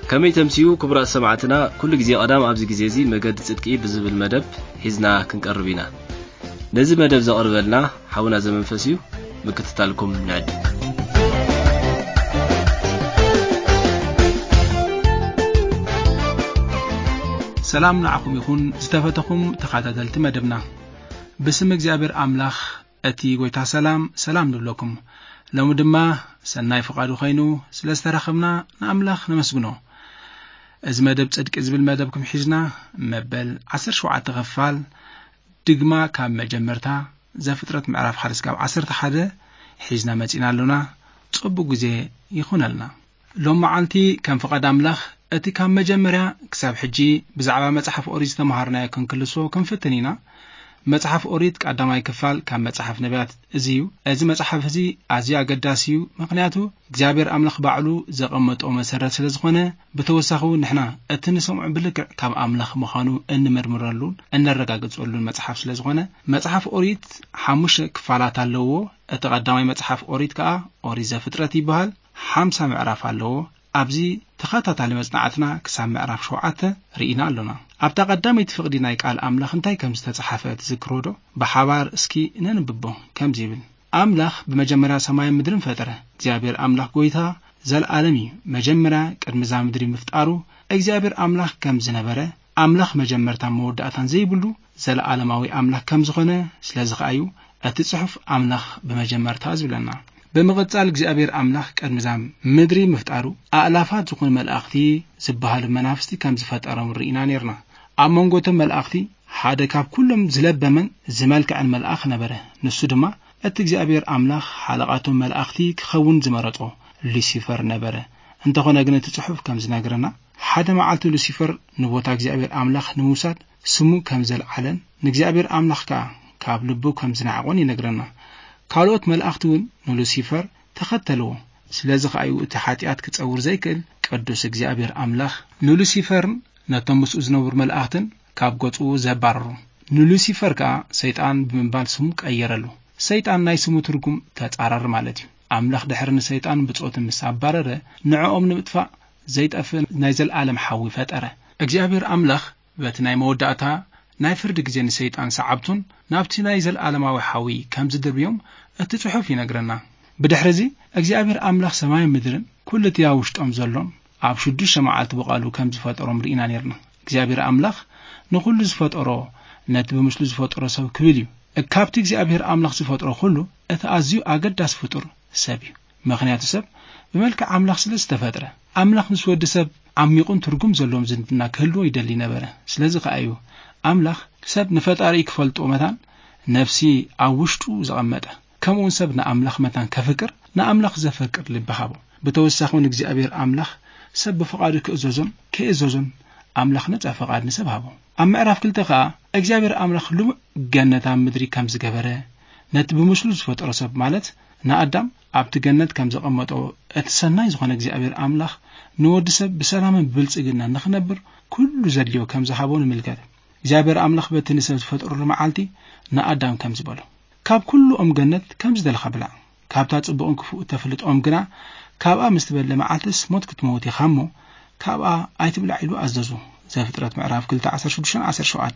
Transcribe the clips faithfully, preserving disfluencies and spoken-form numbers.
كمي تمسيو كبرى سمعتنا كل جزي قدام أبز جزيزي مجد صدقي بزب المدب حزنا كنقربينا نزي مدب زقرب لنا حاولنا زمن فسيو مكتتالكم نعد سلام نعكم يكون استفتكم تخاتدلت مدبنا بسم እግዚአብሔር አምላኽ እቲ ጎይታ ሰላም ሰላም ንብለኩም ሎሚ ድማ ሰናይ ፍቃዱ ኮይኑ ስለስተረኸብና ንአምላኽ ነመስግኖ እዚ መደብ ጽድቅ ዝብል መደብኩም ሒዝና መበል ዓሰርተ ሸውዓተ ክፋል ድግማ ካብ መጀመርታ ዘፍጥረት ምዕራፍ ሓደ እስካብ ዓሰርተ ሓደ ሒዝና መጺና ኣለና ጽቡቕ ግዜ ይኹነልና ሎሚ መዓልቲ ከም ፍቃድ አምላኽ እቲ ካብ መጀመርያ ክሳብ ሕጂ ብዛዕባ መጽሓፍ ኦሪት ተማሃርናዮ ክንክልሶ ክንፍትኒና መጽሐፍ ኦሪት ቀዳማይ ክፋል ካብ መጽሐፍ ነቢያት እዚዩ እዚ መጽሐፍ እዚ ኣዝዩ ኣገዳሲዩ ምክንያቱ እግዚአብሔር አምላኽ ባዕሉ ዘቐመጦ መሰረት ስለዝኾነ በተወሳኺ ንሕና እቲ ንሰምዖ ብልክዕ ካብ አምላኽ ምዃኑ እንመርምረሉ እንረጋግጸሉ መጽሐፍ ስለዝኾነ መጽሐፍ ኦሪት ሓሙሽተ ክፋላት ኣለዎ እቲ ቀዳማይ መጽሐፍ ኦሪት ከዓ ኦሪት ዘፍጥረት ይበሃል ሓምሳ ምዕራፍ ኣለዎ ኣብዚ ተኸታታሊ መጽናዕትና ክሳብ ምዕራፍ ሸውዓተ ርኢና ኣለና ኣብታ ቀዳመይቲ ፍቅዲ ናይ ቃል አምላኽ እንታይ ከም ዝተጻሕፈ ትዝክሮዶ በሓባር እስኪ ነንብቦ ከም ዝብል አምላኽ በመጀመሪያ ሰማይን ምድርን ፈጠረ እግዚአብሔር አምላኽ ጎይታ ዘለዓለም እዩ መጀመሪያ ቅድሚ ዛ ምድሪ ምፍጣሩ እግዚአብሔር አምላኽ ከም ዝነበረ አምላኽ መጀመርታ መወዳእታን ዘይብሉ ዘለዓለማዊ አምላኽ ከም ዝኾነ ስለዝኸአዩ እቲ ጽሑፍ አምላኽ በመጀመርታ ዝብለና በመቀጻል እግዚአብሔር አምላኽ ቀድምዛም ምድሪ ምፍጣሩ አላፋት ዝኾኑ መላእክቲ ዝባሃሉ መናፍስቲ ከም ዝፈጠሮም ርኢና ነርና አመንጎቶም መላእክቲ ሓደ ካብ ኩሎም ዝለበመን ዝመልክዕን መልአኽ ነበረ ንሱ ድማ እቲ እግዚአብሔር አምላኽ ሓለቃቶም መላእክቲ ክኸውን ዝመረጦ ሉሲፈር ነበረ እንተኾነ ግን እቲ ጽሑፍ ከም ዝነግረና ሓደ መዓልቲ ሉሲፈር ንቦታ እግዚአብሔር አምላኽ ንምውሳድ ስሙ ከም ዘለዓለን ንእግዚአብሔር አምላኽ ካብ ልቡ ከም ዝናዓቆን ይነግረና ካልኦት መላእክቲ ንሉሲፈር ተኸተልዎ ስለዚህ ከአዩ እቲ ኃጢአት ክጸውር ዘይክእል ቅዱስ እግዚአብሔር አምላኽ ንሉሲፈር ነቶም ምስኡ ዝነብሩ መላእክትን ካብ ገጹ ዘባረሩ ንሉሲፈር ከዓ ሰይጣን ብምባል ስሙ ቀየረሉ ሰይጣን ናይ ስሙ ትርጉም ተጻራሪ ማለት እዩ አምላኽ ድሕሪ ንሰይጣን ብጾት ምስ አባረረ ንዕኦም ንምጥፋእ ዘይጠፍ ናይ ዘለዓለም ሓዊ ፈጠረ እግዚአብሔር አምላኽ በቲ ናይ መወዳእታ ናይ ፍርድ ግዜ ንሰይጣን ሰዓብቱን ናብቲ ናይ ዘለዓለማዊ ሓዊ ከም ዝድርብዮም እቲ ጽሑፍ ይነግረና ብድሕሪዚ እግዚአብሔር አምላኽ ሰማይ ምድርን ኩልቲያ ውሽጦም ዘሎም ኣብ ሽዱሽተ መዓልቲ በቃሉ ከም ዝፈጠሮም ርኢና ነርና እግዚአብሔር አምላኽ ንኹሉ ዝፈጠሮ ነቲ ብምስሉ ዝፈጠሮ ሰብ ክብል እዩ ካብቲ እግዚአብሔር አምላኽ ዝፈጠሮ ሁሉ እቲ ኣዝዩ ኣገዳሲ ፍጡር ሰብ እዩ ምክንያቱ ሰብ ብመልክዕ አምላኽ ስለ ዝተፈጠረ አምላኽ ምስ ወዲ ሰብ ዓሚቁን ትርጉም ዘለዎም ዝንድና ክህልዎ ይደሊ ነበረ ስለዚህ ከአዩ አምላኽ ሰብ ንፈጣሪ ክፈልጦ መታን ነፍሲ ኣብ ውሽጡ ዘቐመጠ ከምኡን ሰብ ንአምላኽ መታን ከፍቅር ንአምላኽ ዘፈቅር ልብሃቦ በተወሳኺ እግዚአብሔር አምላኽ ሰብ በፈቃዱ ክእዘዞን ክእዘዞን አምላኽ ነፃ ፈቃድ ንሰብ ሃቦ ኣብ ምዕራፍ ክልተ ከዓ እግዚአብሔር አምላኽ ልሙዕ ገነት ኣብ ምድሪ ከም ዝገበረ ነቲ ብምስሉ ዝፈጠሮ ሰብ ማለት ንአዳም ኣብቲ ገነት ከም ዘቐመጦ እቲ ሰናይ ዝኾነ እግዚአብሔር አምላኽ ንወዲ ሰብ ብሰላምን ብብልጽግና ንኽነብር ኩሉ ዘድልዮ ከም ዝሃቦ ንምልከት እግዚአብሔር አምላኽ በቲ ንሰብ ዝፈጠረሉ መዓልቲ ንአዳም ከም ዝበሎ ካብ ኩሉ ኦም ገነት ከም ዝደልኻ ብላ ካብታ ጽቡቕን ክፉእ ተፍልጦም ግና ካብኣ ምስትበለ መዓልትስ ሞት ክትመውት ኢኻሞ ካብኣ ኣይትብልዕ ኢሉ ኣዘዙ ዘፍጥረት ምዕራፍ ክልተ ዓሰርተ ሽዱሽተ ዓሰርተ ሸውዓተ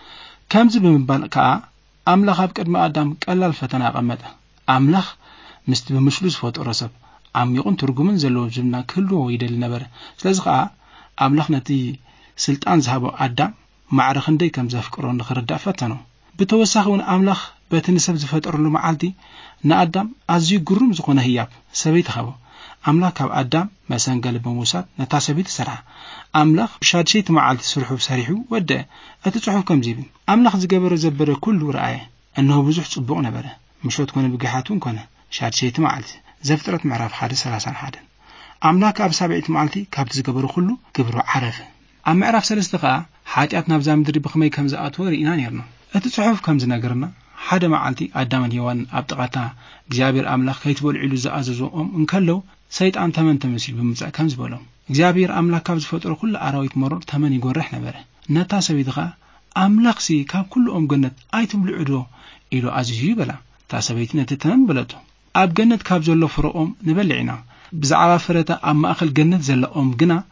ከምዚ ብምባል ከዓ አምላኽ ኣብ ቅድሚ አዳም ቀላል ፈተና ቀመጠ አምላኽ ምስቲ ብምስሉ ዝፈጠሮ ሰብ ዓሚቁን ትርጉምን ዘለዎ ዝምና ክህልዎ ይደሊ ነበረ ስለዚህ ከዓ አምላኽ ነቲ ስልጣን ዝሃቦ አዳም ማዕረኽ እንደይ ከም ዘፍቅሮ ንኽርዳእ ፈተኖ ብተወሳኺ እውን አምላኽ በቲ ንሰብ ዝፈጠረሉ መዓልቲ ንአዳም ኣዝዩ ግሩም ዝኾነ ህያብ ሰበይቲ ሃቦ አምላኽ ካብ አዳም መሰንገል ብምውሳድ ነታ ሰበይቲ ሰርሐ አምላኽ ብሻድሸይቲ መዓልቲ ስርሑ ሰሪሑ ወደ እቲ ጽሑፍ ከም ዝብል አምላኽ ዝገበረ ዘበረ ኩሉ ረአየ እነሆ ብዙሕ ጽቡቕ ነበረ ምሾት ኮነ ብግሓቱን ኮነ ሻድሸይቲ መዓልቲ ዘፍጥረት ምዕራፍ ሓደ ሰላሳ ሓደ አምላኽ ኣብ ሳብዒት መዓልቲ ካብቲ ዝገበረ ኩሉ ግብሩ ዓረፈ ኣብ ምዕራፍ ሰለስተ ከዓ ኃጢአት ናብዛ ምድሪ ብኸመይ ከም ዝኣተወ ርኢና ነርና እቲ ጽሑፍ ከም ዝነገርና ሓደ መዓልቲ አዳምን ሔዋን ኣብ ጥቓታ እግዚአብሔር አምላኽ ከይትበልዑ ኢሉ ዝኣዘዞም እንከለው ሰይጣን ተመን ተመሲሉ ብምጻእ ከም ዝበሎም እግዚአብሔር አምላኽ ካብ ዝፈጠሮ ኩሉ ኣራዊት መሮር ተመን ይጎርሕ ነበረ ነታ ሰበይቲ ከዓ አምላኽሲ ካብ ኩሉኦም ገነት ኣይትብልዑ ዶ ኢሉ ኣዝዩ ይበላ ታ ሰበይቲ ነቲ ተመን በለቶ ኣብ ገነት ካብ ዘሎ ፍረኦም ንበልዕ ኢና ብዛዕባ ፍረታ ኣብ ማእኸል ገነት ዘለኦም ግና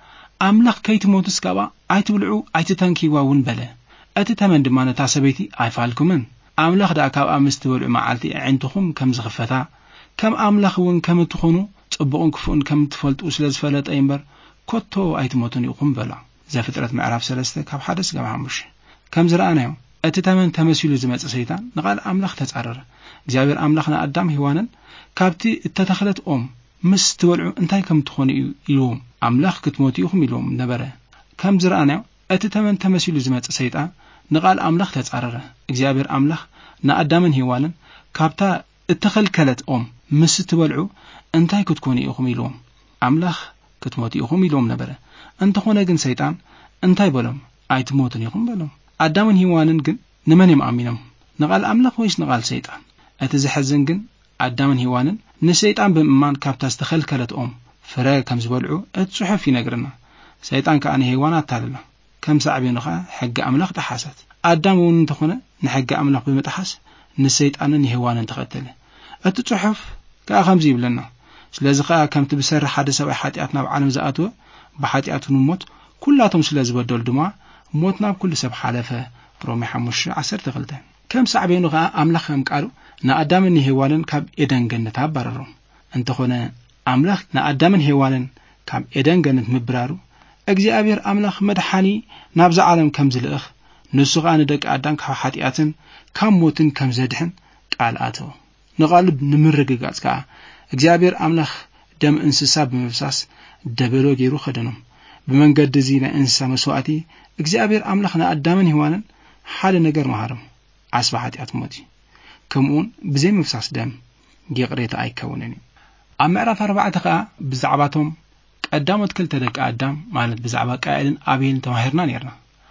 ኣምላኽ ከይትሞቱስ ከባ ኣይትብልዑ ኣይትተንኪዋውን በለ እቲ ተመን ድማ ነታ ሰበይቲ ኣይፋልኩምን ኣምላኽ ዳ ካብ ኣምስት ትበልዑ መዓልቲ ዕንትኹም ከም ዝኽፈታ ከም ኣምላኽ እውን ከም እትኾኑ ጽቡቕን ክፉእን ከም ትፈልጡ ስለ ዝፈለጠ እምበር ኮቶ ኣይትሞቱን ኢኹም በላ ዘፍጥረት ምዕራፍ ሰለስተ ካብ ሓደ እስካብ ሓሙሽተ ከም ዝረኣናዮ እቲ ተመን ተመሲሉ ዝመጽእ ሰይጣን ንቓል ኣምላኽ ተጻረረ እግዚአብሔር ኣምላኽ ንኣዳም ሔዋንን ካብቲ እተተኸለት ኦም ምስ ትበልዑ እንታይ ከም ትኾኑ ኢሉዎም ኣምላኽ ክትሞቱ ኢኹም ኢሉዎም ነበረ ከም ዝረኣናዮ እቲ ተመን ተመሲሉ ዝመጽእ ሰይጣን ንቓል ኣምላኽ ተጻረረ እግዚአብሔር ኣምላኽ ንኣዳምን ሔዋንን ካብታ እተኸልከለት ኦም ምስ ትበልዑ እንታይ ክትኮኑ ኢኹም ኢሉዎም ኣምላኽ ክትሞቱ ኢኹም ኢሉዎም ነበረ እንተኾነ ግን ሰይጣን እንታይ በሎም ኣይትሞቱን ኢኹም በሎም ኣዳምን ሔዋንን ግን ንመን እዮም ኣሚኖም ንቓል ኣምላኽ ወይስ ንቓል ሰይጣን እቲ ዝሕዝን ግን ኣዳምን ሔዋንን ንሰይጣን ብምእማን ካብታ ዝተኸልከለት ኦም ፍረ ከም ዝበልዑ እቲ ጽሑፍ ይነግረና ሰይጣን ከዓ ንሔዋን ኣታለላ ከም ሳዕቤኑ ከዓ ሕጊ ኣምላኽ ተሓሰት ኣዳም እውን እንተኾነ ንሕጊ ኣምላኽ ብምጥሓስ ንሰይጣንን ሔዋንን ተኸተለ እቲ ጽሑፍ ከዓ ከምዚ ይብለና ስለዚ ከዓ ከምቲ ብሰሪ ሓደ ሰብኣይ ኃጢአት ናብ ዓለም ዝኣተወ ብኃጢአቱ ሞት ኩላቶም ስለ ዝበደሉ ድማ ሞት ናብ ኩሉ ሰብ ሓለፈ ሮሜ ሓሙሽተ ዓሰርተ ክልተ ከም ሳዕቤኑ ከዓ ኣምላኽ ከም ቃሉ ንኣዳምን ሔዋንን ካብ ኤደን ገነት ኣባረሮም እንተኾነ ኣምላኽ ንኣዳምን ሔዋንን ካብ ኤደን ገነት ምብራሩ እግዚአብሔር ኣምላኽ መድሓኒ ናብዛ ዓለም ከም ዝልእኽ ንሱ ከዓ ንደቂ ኣዳም ካብ ኃጢአትን ካብ ሞትን ከም ዘድሕን ቃል ኣተወ ንቓሉ ንምርግጋጽ ከዓ እግዚአብሔር ኣምላኽ ደም እንስሳ ብምፍሳስ ደበሎ ገይሩ ኸደኖም ብመንገዲ እዚ ናይ እንስሳ መስዋዕቲ እግዚአብሔር ኣምላኽ ንኣዳምን ሔዋንን ሓደ ነገር መሃሮም ዓስባ ኃጢአት ሞት ከምኡን ብዘይ ምፍሳስ ደም ይቕሬታ ኣይከውንን ኣብ ምዕራፍ ኣርባዕተ ከዓ ብዛዕባቶም ቀዳሞት ክልተ ደቂ ኣዳም ማለት ብዛዕባ ቃየልን ኣቤልን ተማሂርና ነርና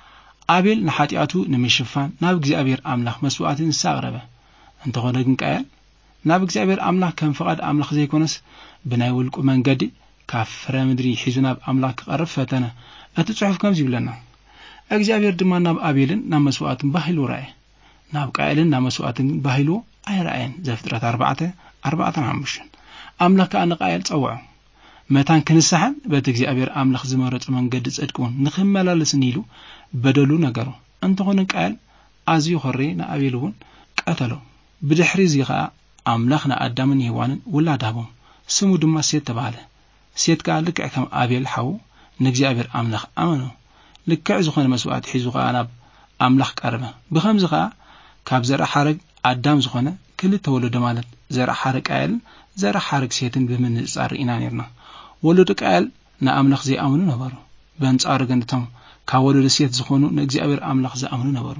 ኣቤል ንኃጢአቱ ንምሽፋን ናብ እግዚአብሔር ኣምላኽ መስዋዕቲ እንስሳ ኣቕረበ እንተኾነ ግን ቃየል ናብ እግዚአብሔር ኣምላኽ ከም ፍቓድ ኣምላኽ ዘይኮነስ ብናይ ውልቁ መንገዲ ካብ ፍረ ምድሪ ሒዙ ናብ ኣምላኽ ክቐርብ ፈተነ እቲ ጽሑፍ ከምዚ ይብለና እግዚአብሔር ድማ ናብ ኣቤልን ናብ መስዋዕትን ባሂሉ ረአየ ናብ ቃየልን ናብ መስዋዕትን ባሂሉ ኣይረአየን ዘፍጥረት ኣርባዕተ ኣርባዕተ ሓሙሽተ ኣምላኽ ከዓ ንቃየል ጸውዖ መታን ክንስሐን በቲ እግዚአብሔር ኣምላኽ ዝመረጹ መንገዲ ጽድቅውን ንኽመላለስን ኢሉ በደሉ ነገሩ እንተኾነ ቃየል ኣዝዩ ኸሬ ንኣቤል እውን ቀተሎ ብድሕሪ እዚ ከዓ ኣምላኽ ንኣዳምን ሔዋንን ውላድ ሃቦም ስሙ ድማ ሴት ተባሃለ ሴት ከዓ ልክዕ ከም ኣቤል ሓው ንእግዚአብሔር ኣምላኽ ኣመኑ ልክዕ ዝኾነ መስዋዕት ሒዙ ከዓ ናብ ኣምላኽ ቀረበ ብኸምዚ ከዓ ካብ ዘርአ ሐረግ ኣዳም ዝኾነ ክልተ ወለዶ ማለት ዘርአ ሐረግ ቃየልን ዘርአ ሐረግ ሴትን ብምንጻር ኢና ነርና ወለዶ ቃየል ንኣምላኽ ዘይኣምኑ ነበሩ በንጻሩ ግን እቶም ካብ ወለዶ ሴት ዝኾኑ ንእግዚአብሔር ኣምላኽ ዝኣምኑ ነበሩ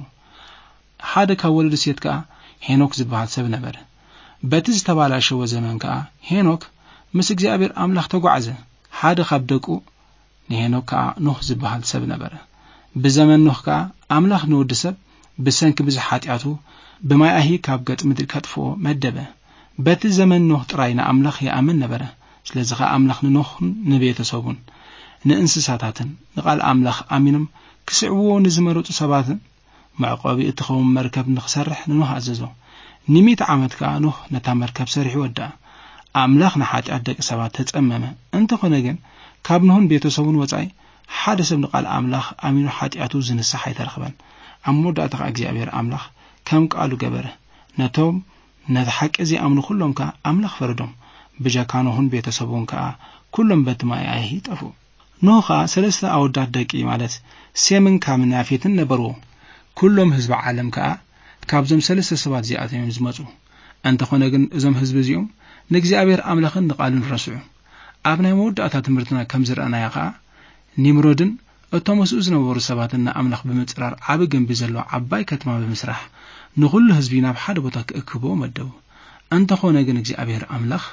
ሓደ ካብ ወለዶ ሴት ከዓ ሄኖክ ዝበሃል ሰብ ነበረ በቲ ዝተባላሸወ ዘመን ከዓ ሄኖክ ምስ እግዚአብሔር ኣምላኽ ተጓዓዘ ሓደ ካብ ደቁ ንሄኖክ ከዓ ኖህ ዝበሃል ሰብ ነበረ ብዘመን ኖህ ከዓ ኣምላኽ ንወዲ ሰብ ብሰንኪ ብዙሕ ኃጢአቱ ብማይ ካብ ገጽ ምድሪ ከጥፍኦ መደበ በቲ ዘመን ኖህ ጥራይ ንኣምላኽ ይኣምን ነበረ ስለዚ ከዓ ኣምላኽ ንኖህን ንቤተሰቡን ንእንስሳታትን ንቓል ኣምላኽ ኣሚኖም ክስዕብዎ ንዝመረጹ ሰባትን መዕቆቢ እትኸውን መርከብ ንኽሰርሕ ንኖህ ኣዘዞ ንሚት ዓመት ከዓ ኖህ ነታ መርከብ ሰሪሑ ወድአ ኣምላኽ ንኃጢአት ደቂ ሰባት ተጸመመ እንተኾነ ግን ካብ ኖህን ቤተሰቡን ወጻኢ ሓደ ሰብ ንቓል ኣምላኽ ኣሚኑ ኃጢአቱ ዝንስሕ ኣይተረኽበን ኣብ መወዳእታ ከዓ እግዚአብሔር ኣምላኽ ከም ቃሉ ገበረ ነቶም ነቲ ሓቂ ዘይኣምኑ ኩሎም ከዓ ኣምላኽ ፈረዶም ብጀካ ኖህን ቤተሰቡን ከዓ ኩሎም በቲ ማይ ኣይሂ ጠፉ ኖህ ከዓ ሰለስተ ኣወዳት ደቂ ማለት ሴምን ካምን ያፌትን ነበርዎ ኩሎም ህዝቢ ዓለም ከዓ ካብዞም ሰለስተ ሰባት እዚኣቶም ዝመጹ እንተኾነ ግን እዞም ህዝቢ እዚኦም ንእግዚአብሔር ኣምላኽን ንቓሉን ረስዑ ኣብ ናይ መወዳእታ ትምህርትና ከም ዝረአናያ ከዓ ኒምሮድን እቶም ምስኡ ዝነበሩ ሰባትን ንኣምላኽ ብምጽራር ዓብ ገንቢ ዘሎ ዓባይ ከተማ ብምስራሕ ንኹሉ ህዝቢ ናብ ሓደ ቦታ ክእክቦ መደቡ እንተኾነ ግን እግዚአብሔር ኣምላኽ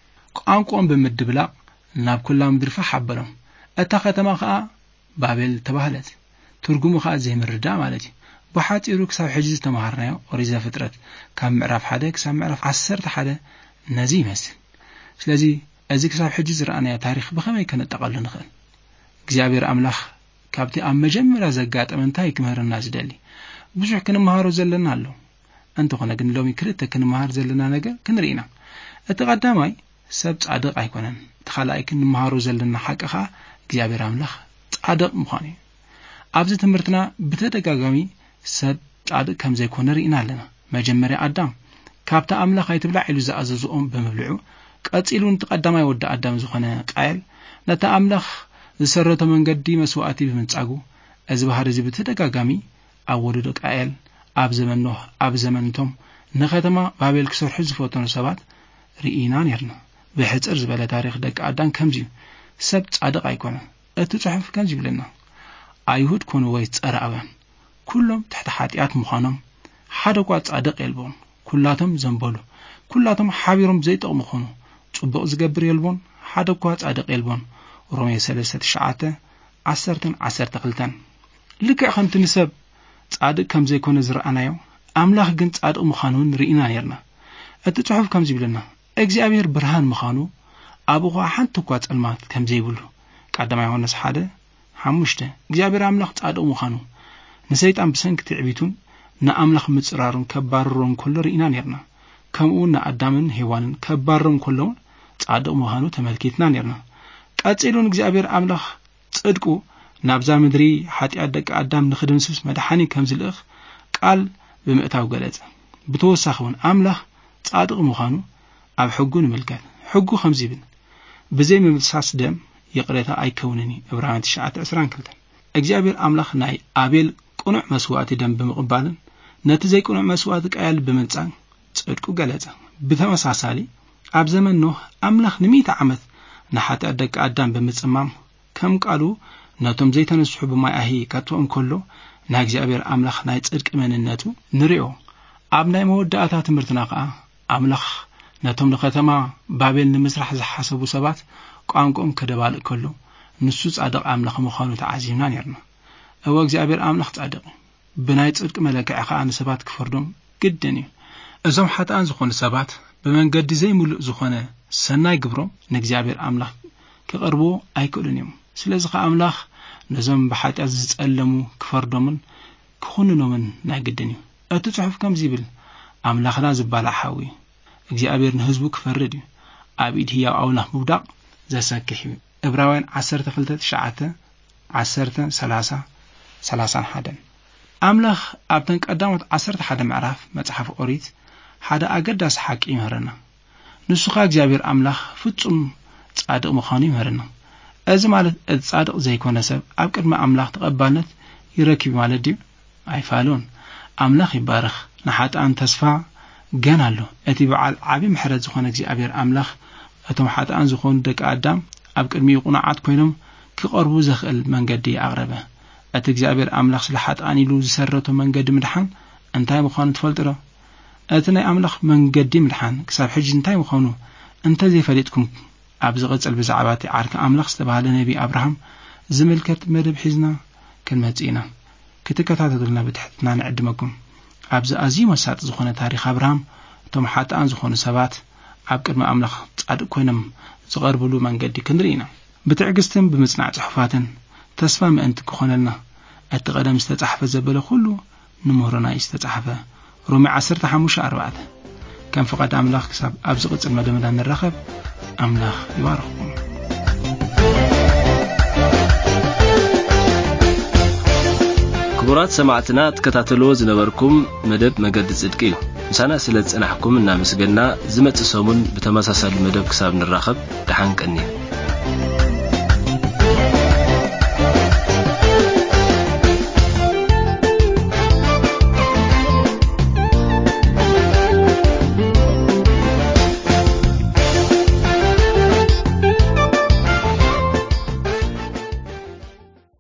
ቋንቋን ብምድብላቕ ናብ ኩላ ምድሪ ሓበሎም እታ ከተማ ከዓ ባቤል ተባህለት ትርጉሙ ከዓ ዘይምርዳ ማለት እዩ ብሓጺሩ ክሳብ ሕጂ ዝተማሃርናዮ ኦሪት ዘፍጥረት ካብ ምዕራፍ ሓደ ክሳብ ምዕራፍ ዓሰርተ ሓደ ነዚ ይመስል ስለዚ እዚ ክሳብ ሕጂ ዝረአናዮ ታሪኽ ብኸመይ ከነጠቐሉ ንኽእል እግዚአብሔር ኣምላኽ ካብቲ ኣብ መጀመርያ ዘጋጠመ እንታይ ክምህረና ዝደሊ ብዙሕ ክንመሃሮ ዘለና ኣሎ እንተኾነ ግን ሎሚ ክልተ ክንመሃር ዘለና ነገር ክንርኢና እቲ ቀዳማይ ሰብ ጻድቕ ኣይኮነን እቲ ካልኣይ ክንመሃሮ ዘለና ሓቂ ከዓ እግዚአብሔር ኣምላኽ ጻድቕ ምዃኑ ኣብዚ ትምህርትና ብተደጋጋሚ ሰብ ጻድቕ ከም ዘይኮነ ርኢና ኣለና መጀመርያ ኣዳም ካብታ ኣምላኽ ኣይትብላዕ ኢሉ ዝኣዘዝኦም ብምብልዑ ቀጺሉን ተቀዳማይ ወዲ ኣዳም ዝኾነ ቃየል ነታ ኣምላኽ ዝሰረቶ መንገዲ መስዋዕቲ ብምንጻጉ እዚ ባህሪ እዚ ብተደጋጋሚ ኣብ ወለዶ ቃየል ኣብ ዘመን ኖህ ኣብ ዘመንቶም ንኸተማ ባቤል ክሰርሑ ዝፈተኑ ሰባት ርኢና ነርና ብሕጽር ዝበለ ታሪኽ ደቂ ኣዳም ከምዚ ሰብ ጻድቕ ኣይኮነን እቲ ጽሑፍ ከምዚ ይብለና ኣይሁድ ኮኑ ወይ ጸራእያን ኩሎም ትሕቲ ኃጢአት ምዃኖም ሓደ እኳ ጻድቕ የልቦን ኩላቶም ዘንበሉ ኩላቶም ሓቢሮም ዘይጠቕሙ ኾኑ ጽቡቕ ዝገብር የልቦን ሓደ እኳ ጻድቕ የልቦን ሮሜ ሰለስተ ትሽዓተ ዓሰርተ ዓሰርተ ክልተ ልክዕ ከምቲ ንሰብ ጻድቕ ከም ዘይኮነ ዝረአናዮ ኣምላኽ ግን ጻድቕ ምዃኑን ርኢና ነርና እቲ ጽሑፍ ከምዚ ይብለና እግዚአብሔር ብርሃን ምዃኑ ኣብኡ ሓንቲ እኳ ጸልማት ከም ዘይብሉ ቀዳማይ ዮሐንስ ሓደ ሓሙሽተ እግዚአብሔር ኣምላኽ ጻድቕ ምዃኑ ንሰይጣን ብሰንኪ ትዕቢቱን ንኣምላኽ ምጽራሩን ከባርሮም ከሎ ርኢና ነርና ከምኡ ንኣዳምን ሔዋንን ከባርሮም ከሎ ጻድቕ ምዃኑ ተመልኪትና ነርና ቀጺሉን እግዚአብሔር ኣምላኽ ጽድቁ ናብዛ ምድሪ ኃጢአት ደቂ ኣዳም ንኽድምስስ መድሓኒ ከም ዝልእኽ ቃል ብምእታው ገለጸ ብተወሳኺ እውን ኣምላኽ ጻድቕ ምዃኑ ኣብ ሕጉ ንምልከት ሕጉ ከምዚ ይብል ብዘይ ምምሳስ ደም ይቕሬታ ኣይከውንኒ ዕብራውያን ትሽዓተ ዕስራን ክልተ እግዚአብሔር ኣምላኽ ናይ ኣቤል ቁኑዕ መስዋዕቲ ደም ብምቕባልን ነቲ ዘይቁኑዕ መስዋዕቲ ቃየል ብምንጻግ ጽድቁ ገለጸ ብተመሳሳሊ ኣብ ዘመን ኖህ ኣምላኽ ንሚእቲ ዓመት ንኃጢአት ደቂ ኣዳም ብምጽማም ከም ቃሉ ነቶም ዘይተነስሑ ብማይ ከትኦም ከሎ ናይ እግዚአብሔር ኣምላኽ ናይ ጽድቂ መንነቱ ንሪኦ ኣብ ናይ መወዳእታ ትምህርትና ከዓ ኣምላኽ ነቶም ንኸተማ ባቤል ንምስራሕ ዝሓሰቡ ሰባት ቋንቋኦም ከደባልእ ከሎ ንሱ ጻድቕ ኣምላኽ ምዃኑ ተዓዚምና ነርና እወ እግዚአብሔር ኣምላኽ ጻድቕ ብናይ ጽድቂ መለክዕ ከዓ ንሰባት ክፈርዶም ግድን እዩ እዞም ሓጥኣን ዝኾኑ ሰባት ብመንገዲ ዘይምሉእ ዝኾነ ሰናይ ግብሮም ንእግዚአብሔር ኣምላኽ ክቐርቦ ኣይክእሉን እዮም ስለዚ ከዓ ኣምላኽ ነዞም ብኃጢአት ዝጸለሙ ክፈርዶምን ክኹንኖምን ናይ ግድን እዩ እቲ ጽሑፍ ከምዚ ይብል ኣምላኽና ዝባልዕ ሓዊ እግዚአብሔር ንህዝቡ ክፈርድ እዩ ኣብ ኢድ ሕያው ኣምላኽ ምውዳቕ ዘሰክሕ እዩ ዕብራውያን ዓሰርተ ክልተ ትሽዓተ ዓሰርተ ሰላሳ ሰላሳን ሓደ ኣምላኽ ኣብተን ቀዳሞት ዓሰርተ ሓደ ምዕራፍ መጽሓፍ ኦሪት ሓደ ኣገዳሲ ሓቂ ይምህረና ንሱኻ እግዚአብሔር ኣምላኽ ፍጹም ጻድቕ ምዃኑ ይምህረና እዚ ማለት እቲ ጻድቕ ዘይኮነ ሰብ ኣብ ቅድሚ ኣምላኽ ተቐባልነት ይረክብ ማለት ድዩ ኣይፋሉን ኣምላኽ ይባረኽ ንሓጥኣን ተስፋ ገና ኣሎ እቲ በዓል ዓቢ ምሕረት ዝኾነ እግዚአብሔር ኣምላኽ እቶም ሓጥኣን ዝኾኑ ደቂ ኣዳም ኣብ ቅድሚ ቁንዓት ኮይኖም ክቐርቡ ዘኽእል መንገዲ ኣቕረበ እቲ እግዚአብሔር ኣምላኽ ስለ ሓጥኣን ኢሉ ዝሰረቶ መንገዲ ምድሓን እንታይ ምዃኑ ትፈልጡ ዶ እቲ ናይ ኣምላኽ መንገዲ ምድሓን ክሳብ ሕጂ እንታይ ምዃኑ እንተዘይፈሊጥኩም ኣብ ዝቕጽል ብዛዕባ እቲ ዓርኪ ኣምላኽ ዝተባህለ ነቢ ኣብርሃም ዝምልከት መደብ ሒዝና ክንመጽእ ኢና ክትከታተሉና ብትሕትና ንዕድመኩም ኣብዚ ኣዝዩ መሳጢ ዝኾነ ታሪኽ ኣብርሃም እቶም ሓጥኣን ዝኾኑ ሰባት ኣብ ቅድሚ ኣምላኽ ጻድቕ ኮይኖም ዝቐርብሉ መንገዲ ክንርኢ ኢና ብትዕግስትን ብምጽናዕ ጽሑፋትን ተስፋ ምእንቲ ክኾነልና እቲ ቀደም ዝተጻሕፈ ዘበለ ኩሉ ንምህሮና እዩ ዝተጻሕፈ ሮሜ ዓሰርተ ሓሙሽተ ኣርባዕተ ከም ፍቓድ ኣምላኽ ክሳብ ኣብ ዝቕጽል መደብና ንራኸብ ኣምላኽ ይባርኽኩም ክቡራት ሰማዕትና ተከታተልዎ ዝነበርኩም መደብ መገዲ ጽድቂ እዩ ምሳና ስለ ጽናሕኩም እናመስገንና ዝመጽእ ሰሙን ብተመሳሳሊ መደብ ክሳብ ንራኸብ ደሓን ቀኒ